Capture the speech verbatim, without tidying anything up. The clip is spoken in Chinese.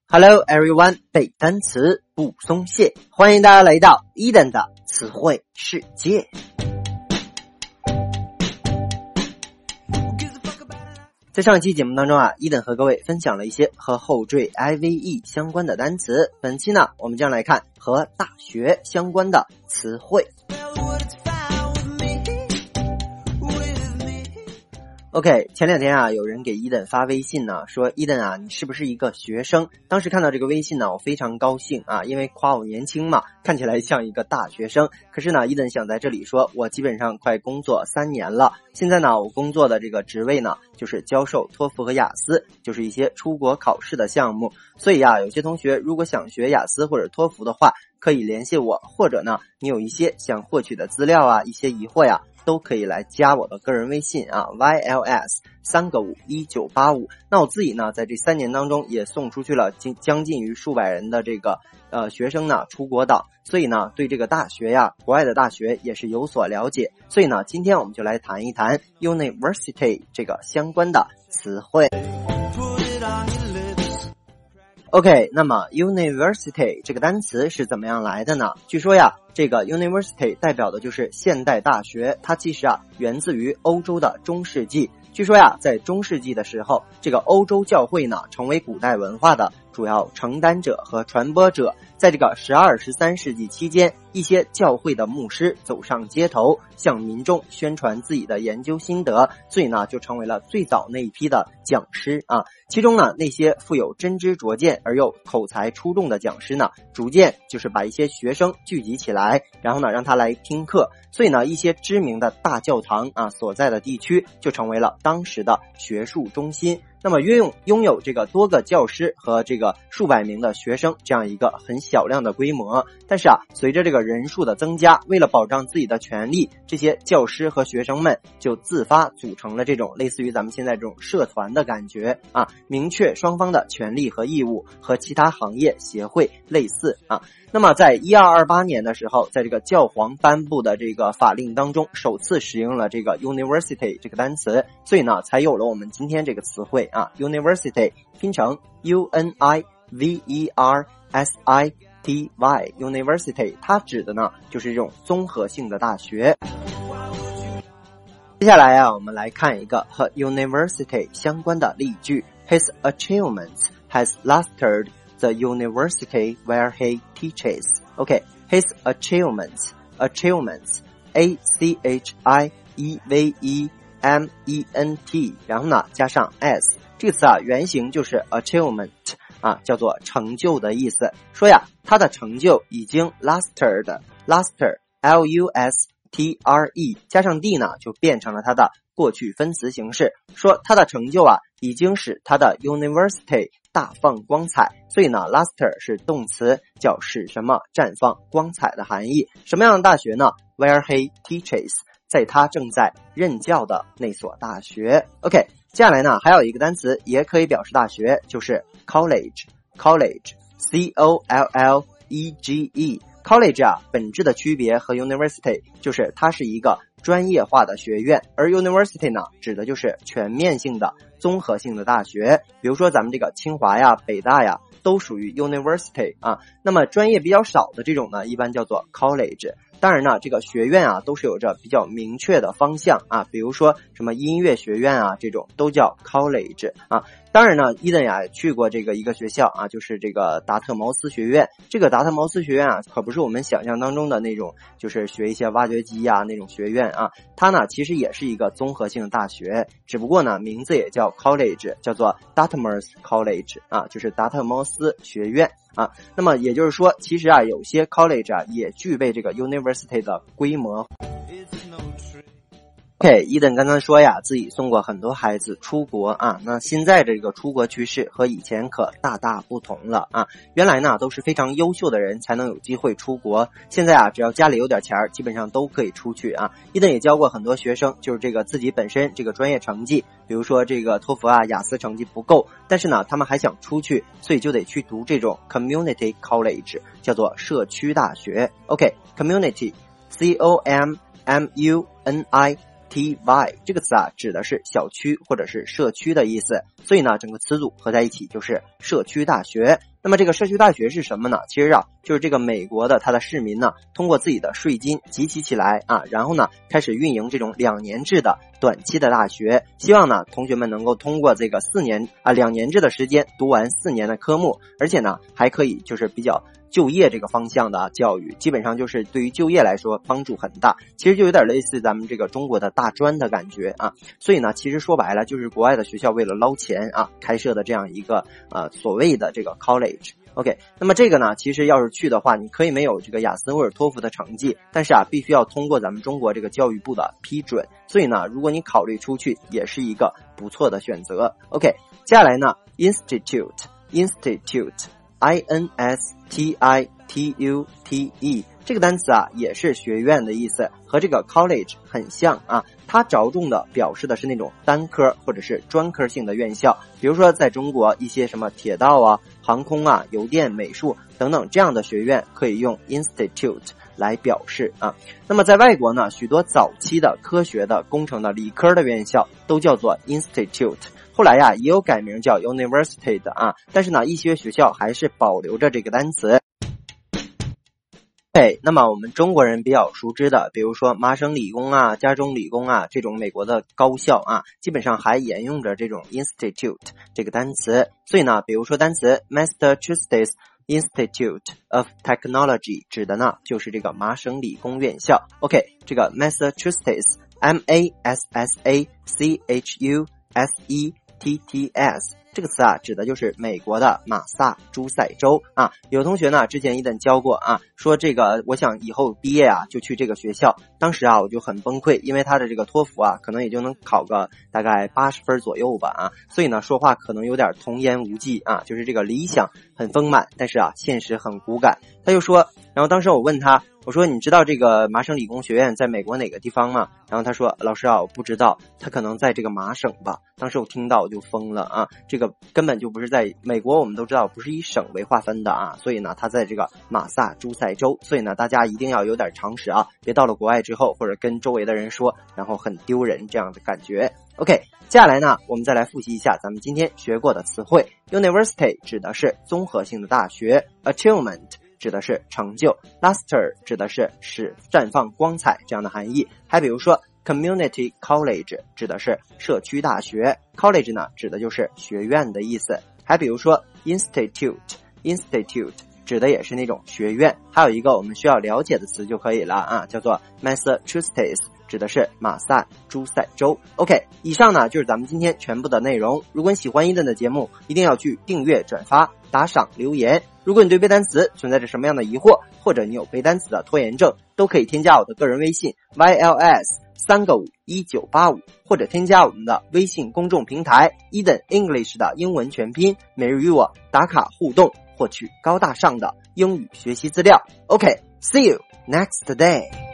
Hello everyone， 背单词不松懈，欢迎大家来到 Eden 的词汇世界。在上一期节目当中啊，伊登和各位分享了一些和后缀 I V E 相关的单词。本期呢，我们将来看和大学相关的词汇。OK， 前两天啊，有人给伊登发微信呢，说伊登啊，你是不是一个学生？当时看到这个微信呢，我非常高兴啊，因为夸我年轻嘛，看起来像一个大学生。可是呢，伊登想在这里说，我基本上快工作三年了，现在呢，我工作的这个职位呢，就是教授托福和雅思，就是一些出国考试的项目。所以啊，有些同学如果想学雅思或者托福的话，可以联系我，或者呢，你有一些想获取的资料啊，一些疑惑呀，都可以来加我的个人微信啊 Y L S 三个五一九八五。那我自己呢，在这三年当中也送出去了近将近于数百人的这个呃学生呢出国岛，所以呢对这个大学呀，国外的大学也是有所了解。所以呢，今天我们就来谈一谈 University 这个相关的词汇。OK， 那么 University 这个单词是怎么样来的呢？据说呀，这个 University 代表的就是现代大学，它其实啊源自于欧洲的中世纪。据说呀，在中世纪的时候，这个欧洲教会呢成为古代文化的主要承担者和传播者。在这个十二、十三世纪期间，一些教会的牧师走上街头，向民众宣传自己的研究心得，所以呢，就成为了最早那一批的讲师啊。其中呢，那些富有真知灼见而又口才出众的讲师呢，逐渐就是把一些学生聚集起来，然后呢，让他来听课。所以呢，一些知名的大教堂啊所在的地区就成为了当时的学术中心。那么拥有拥有这个多个教师和这个数百名的学生这样一个很小量的规模，但是啊，随着这个人数的增加，为了保障自己的权利，这些教师和学生们就自发组成了这种类似于咱们现在这种社团的感觉啊，明确双方的权利和义务，和其他行业协会类似啊。那么在一二二八年的时候，在这个教皇颁布的这个法令当中，首次使用了这个 University 这个单词，所以呢，才有了我们今天这个词汇啊 University 拼成 U N I V E R S I T Y University， 它指的呢就是这种综合性的大学。接下来啊，我们来看一个和 University 相关的例句。 His achievements has lasted the university where he teaches. Okay, his achievements, achievements, A C H I E V E M E N T， 然后呢加上 s， 这个词啊原型就是 achievement 啊，叫做成就的意思。说呀，他的成就已经 lasted, lasted, L U S T R E 加上 d 呢，就变成了它的过去分词形式。说他的成就啊，已经使他的 university 大放光彩，所以呢 luster 是动词，叫使什么绽放光彩的含义。什么样的大学呢？ Where he teaches， 在他正在任教的那所大学。 OK， 接下来呢还有一个单词也可以表示大学，就是 college college C O L L E G E。 college 啊本质的区别和 university 就是它是一个专业化的学院，而 university 呢指的就是全面性的综合性的大学。比如说咱们这个清华呀、北大呀都属于 university 啊。那么专业比较少的这种呢一般叫做 college。当然呢，这个学院啊都是有着比较明确的方向啊，比如说什么音乐学院啊，这种都叫 college 啊。当然呢，伊登呀去过这个一个学校啊，就是这个达特茅斯学院。这个达特茅斯学院啊，可不是我们想象当中的那种，就是学一些挖掘机啊那种学院啊。它呢其实也是一个综合性的大学，只不过呢名字也叫 college， 叫做 Dartmouth College 啊，就是达特茅斯学院啊。那么也就是说，其实啊有些 college 啊也具备这个 university 的规模。OK， 伊登刚刚说呀，自己送过很多孩子出国啊，那现在这个出国趋势和以前可大大不同了啊。原来呢都是非常优秀的人才能有机会出国，现在啊只要家里有点钱，基本上都可以出去啊。伊登也教过很多学生，就是这个自己本身这个专业成绩，比如说这个托福啊、雅思成绩不够，但是呢他们还想出去，所以就得去读这种 community college， 叫做社区大学。 OK， community C O M M U N I T Y 这个词啊指的是小区或者是社区的意思，所以呢整个词组合在一起就是社区大学。 那么这个社区大学是什么呢？其实啊，就是这个美国的它的市民呢，通过自己的税金集齐起来啊，然后呢开始运营这种两年制的短期的大学，希望呢同学们能够通过这个四年啊两年制的时间读完四年的科目，而且呢还可以就是比较就业这个方向的教育，基本上就是对于就业来说帮助很大，其实就有点类似咱们这个中国的大专的感觉啊。所以呢其实说白了就是国外的学校为了捞钱啊开设的这样一个呃所谓的这个 college。OK， 那么这个呢，其实要是去的话，你可以没有这个雅思或者托福的成绩，但是啊，必须要通过咱们中国这个教育部的批准。所以呢，如果你考虑出去，也是一个不错的选择。OK， 接下来呢 ，institute institute。I N S T I T U T E 这个单词啊也是学院的意思，和这个 college 很像啊，它着重的表示的是那种单科或者是专科性的院校，比如说在中国一些什么铁道啊、航空啊、邮电、美术等等这样的学院可以用 institute 来表示啊。那么在外国呢，许多早期的科学的、工程的、理科的院校都叫做 institute，后来呀也有改名叫 university 的啊，但是呢一些学校还是保留着这个单词。对，那么我们中国人比较熟知的，比如说麻省理工啊、加州理工啊这种美国的高校啊，基本上还沿用着这种 institute 这个单词。所以呢，比如说单词 Massachusetts Institute of Technology 指的呢就是这个麻省理工院校。OK， 这个 Massachusetts M A S S A C H U S E T T S 这个词啊，指的就是美国的马萨诸塞州啊。有同学呢之前一等教过啊，说这个我想以后毕业啊就去这个学校，当时啊我就很崩溃，因为他的这个托福啊可能也就能考个大概八十分左右吧啊，所以呢说话可能有点童言无忌啊，就是这个理想很丰满，但是啊现实很骨感。他就说，然后当时我问他，我说你知道这个麻省理工学院在美国哪个地方吗？然后他说老师啊我不知道，他可能在这个麻省吧。当时我听到我就疯了啊，这个根本就不是在美国，我们都知道不是以省为划分的啊，所以呢他在这个马萨诸塞州，所以呢大家一定要有点常识啊，别到了国外之后或者跟周围的人说，然后很丢人这样的感觉。OK， 接下来呢我们再来复习一下咱们今天学过的词汇。 University 指的是综合性的大学， Achievement指的是成就， Luster 指的是使绽放光彩这样的含义。还比如说 Community College 指的是社区大学， College 呢指的就是学院的意思。还比如说 Institute Institute 指的也是那种学院。还有一个我们需要了解的词就可以了啊，叫做 Massachusetts， 指的是马萨诸塞州。 OK， 以上呢就是咱们今天全部的内容。如果你喜欢伊顿的节目，一定要去订阅、转发、打赏、留言。如果你对背单词存在着什么样的疑惑，或者你有背单词的拖延症，都可以添加我的个人微信 Y L S 三个五一九八五，或者添加我们的微信公众平台 Eden English 的英文全拼，每日与我打卡互动，获取高大上的英语学习资料。OK，see you next day。